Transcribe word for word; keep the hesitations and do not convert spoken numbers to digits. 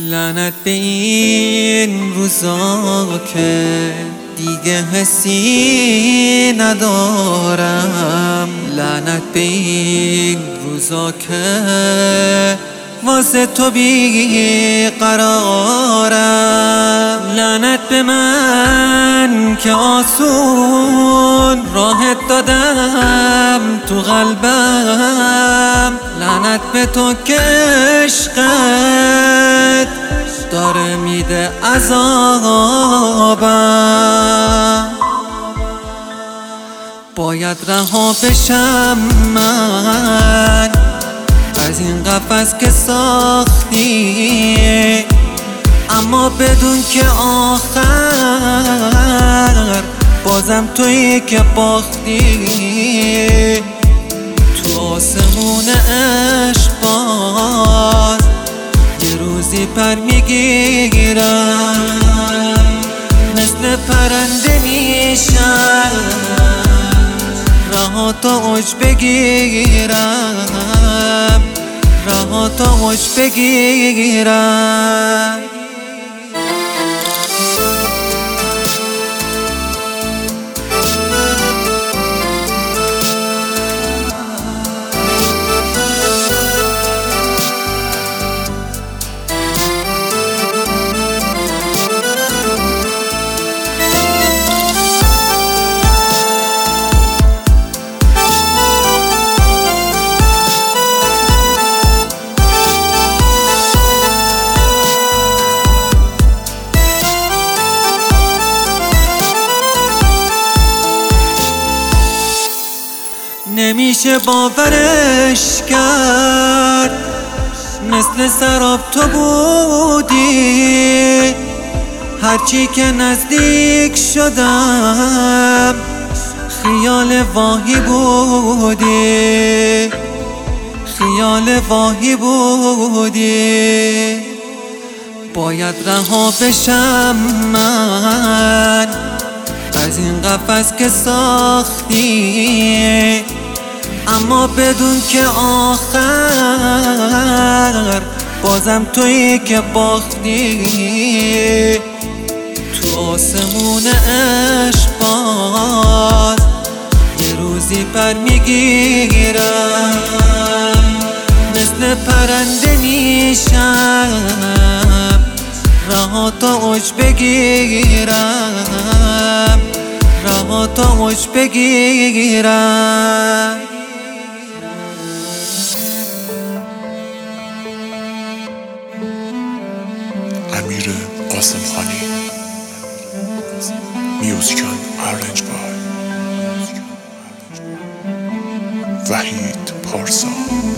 لعنت به این روزا که دیگه حسی ندارم، لعنت به این روزا که واسه تو بی قرارم، لعنت به من که آسون راحت دادم تو قلبم، لعنت به تو که عشقت داره میده عذابم. باید رها بشم من از این قفس که ساختی، اما بدون که آخر بازم تویی که باختی. تو آسمون عشق باز یه روزی پر میگیرم، مثل پرنده میشم رها تا اوج بگیرم، رها تا اوج بگیرم. نمیشه باورش کرد، مثل سراب تو بودی، هرچی که نزدیک شدم خیال واهی بودی، خیال واهی بودی. باید رها بشم من از این قفس که ساختی، اما بدون که آخر بازم تویی که باختی. تو آسمون عشق باز یه روزی پر میگیرم، مثل پرنده میشم رها تا اوج بگیرم، رها تا اوج بگیرم. امیر قاسم خانی. میوزیک ارنج بای وحید پارسا.